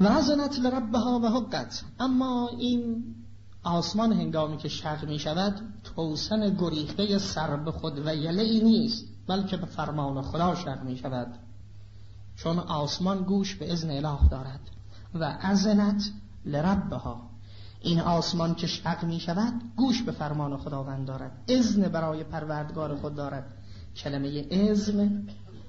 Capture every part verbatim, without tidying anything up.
و ازنت لربها و حقت. اما این آسمان هنگامی که شق می شود توسن گریخته سر به خود و یله ای نیست، بلکه به فرمان خدا شق می شود، چون آسمان گوش به اذن اله دارد. و ازنت لربها، این آسمان که شق می شود گوش به فرمان خداوند دارد، اذن برای پروردگار خود دارد. کلمه اذن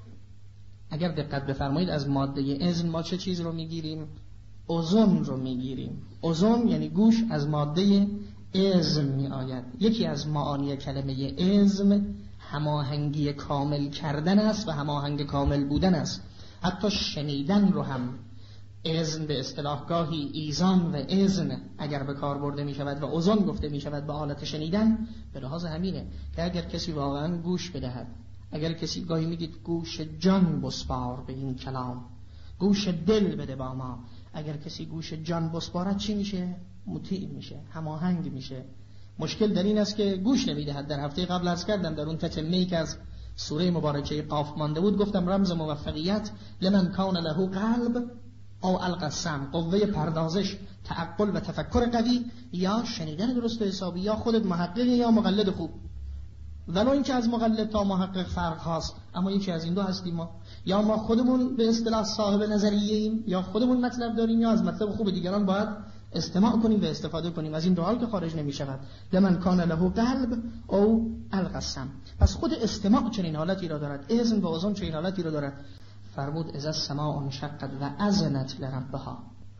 اگر دقت بفرمایید از ماده اذن ما چه چیز رو میگیریم؟ اذن رو میگیریم. اذن یعنی گوش از ماده اذن می آید. یکی از معانی کلمه اذن هماهنگی کامل کردن است و هماهنگ کامل بودن است. حتی شنیدن رو هم اذن به اصطلاح گاهی ایزان و اذن اگر به کار برده می شود و اذن گفته می شود به حالت شنیدن، به لحاظ همینه که اگر کسی واقعا گوش بدهد، اگر کسی گاهی میگید گوش جان بسپار به این کلام، گوش دل بده با ما، اگر کسی گوش جان بسپارد چی میشه؟ مطیع میشه، هماهنگ میشه. مشکل در این است که گوش نمیدهد. در هفته قبل عرض کردم در اون تتمه‌ای که از سوره مبارکه قاف مانده بود گفتم رمز موفقیت لمن کان له قلب او القى السمع، قوه پردازش، تعقل و تفکر قوی، یا شنیدن درست و حسابی، یا خودت محقق یا مقلد خوب. ولو اینکه از مقلد تا محقق فرق هاست، اما یکی از این دو هستیم ما. یا ما خودمون به اصطلاح صاحب نظریه ایم، یا خودمون مطلب داریم، یا از مطلب خوب دیگران باید استماع کنیم و استفاده کنیم. از این دو حال که خارج نمی شود. لمن کان له قلب او القى السمع. پس خود استماع چنین حالتی را دارد، اذن و اذن چنین حالتی را دارد. فرمود اذا السماء انشقت و اذنت لربها،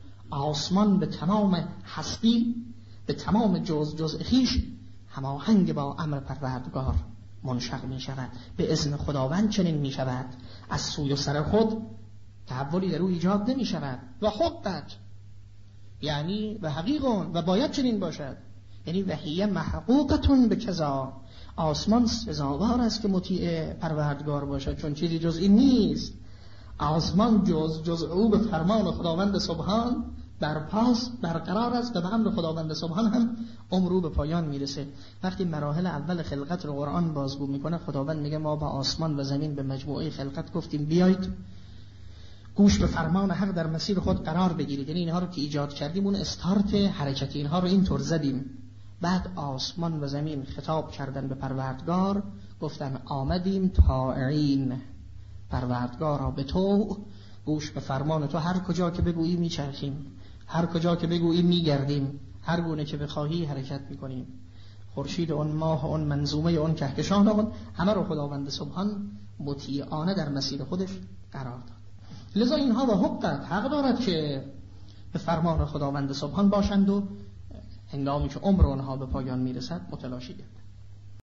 آسمان به تمام هستی، به تمام جز جزء خویش هماهنگ با امر پروردگار منشق می شود، به اذن خداوند چنین می شود. از سوی و سر خود تحولی در او ایجاد نمی شود. و حقت یعنی و حقیقون، و باید چنین باشد، یعنی وحیه محقوقتون به کذا، آسمان سزاوار است که مطیع پروردگار باشد، چون چیزی جز این نیست. آسمان جز جز او به فرمان خداوند سبحان برپاس برقرار است و به امر خداوند سبحان هم عمر به پایان میرسه. وقتی مراحل اول خلقت رو قرآن بازگو میکنه، خداوند میگه ما با آسمان و زمین به مجموعه خلقت گفتیم بیایید گوش به فرمان حق در مسیر خود قرار بگیرید. یعنی اینها رو که ایجاد کردیم اون استارت حرکتی اینها رو اینطور زدیم. بعد آسمان و زمین خطاب کردن به پروردگار، گفتن آمدیم طاعین، پروردگارا به تو گوش به فرمان تو، هر کجا که بگویی میچرخیم، هر کجا که بگویی میگردیم، هر گونه که بخواهی حرکت میکنیم. خورشید اون، ماه اون، منظومه اون، کهکشان اون، همه رو خداوند سبحان مطیعانه در مسیر خودش قرار داد. لذا اینها و حقت حق دارد که به فرمان خداوند سبحان باشند و هنگامی که عمر اونها به پایان میرسد متلاشی گردند.